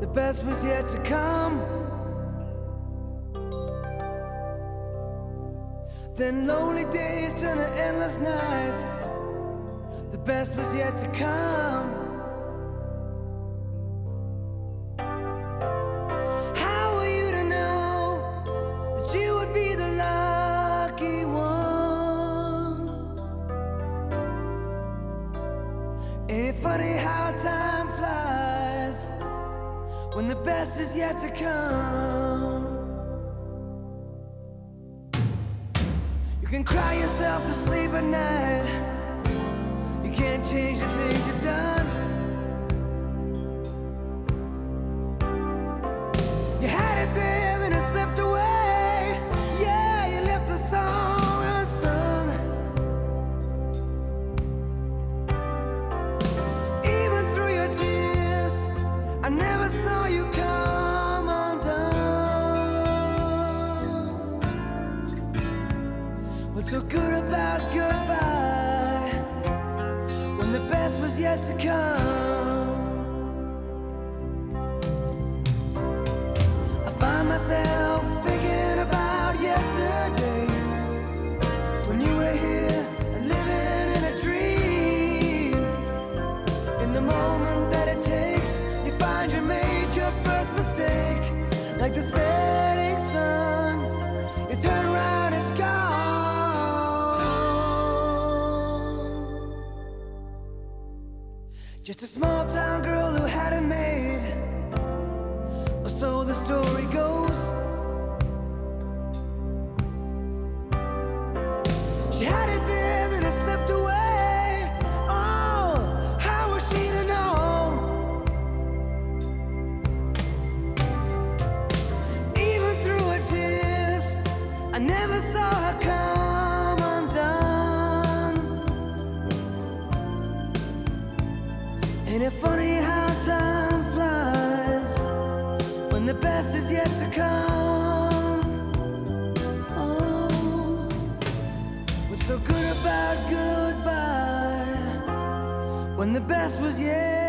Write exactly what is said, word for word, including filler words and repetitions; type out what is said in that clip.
best was yet to come. Then lonely days turn to endless nights. The best was yet to come. How were you to know that you would be the lucky one? Ain't it funny how time flies when the best is yet to come? You can cry yourself to sleep at night. You can't change the things you've done. You had it there, then it slipped away. Yeah, you left the song unsung. Even through your tears, I never saw you come undone. What's so good about goodbye when the best was yet to come? I find myself thinking about yesterday, when you were here living in a dream. In the moment that it takes, you find you made your first mistake. Like the setting sun, you turn around, it's gone. Just a small town girl who had it made, or so the story goes. She had it there, then it slipped away. Oh, how was she to know? Even through her tears, I never saw her come undone. Ain't it funny how time flies when the best is yet to come? Oh, what's so good about goodbye when the best was yet